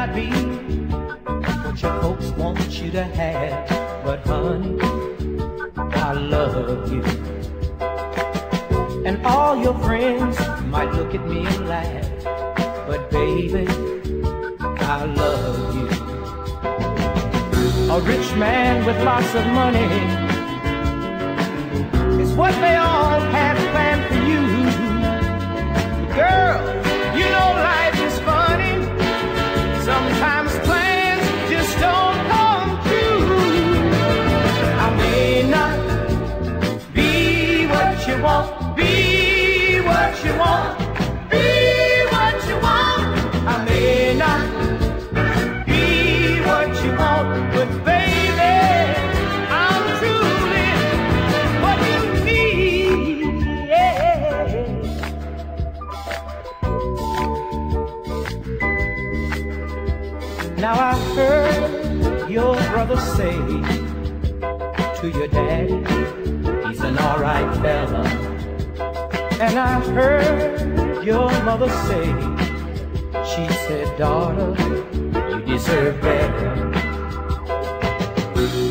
not be what your folks want you to have, but honey, I love you. And all your friends might look at me and laugh, but baby, I love you. A rich man with lots of money is what they all have planned for you. Girl, you know life is funny. Sometimes plans just don't come true. I may not be what you want, be what you want, be what you want. I may not be what you want, but baby, I'm truly what you need. Yeah. Now I heard your brother say to your daddy, he's an alright fella. And I heard your mother say, she said, daughter, you deserve better.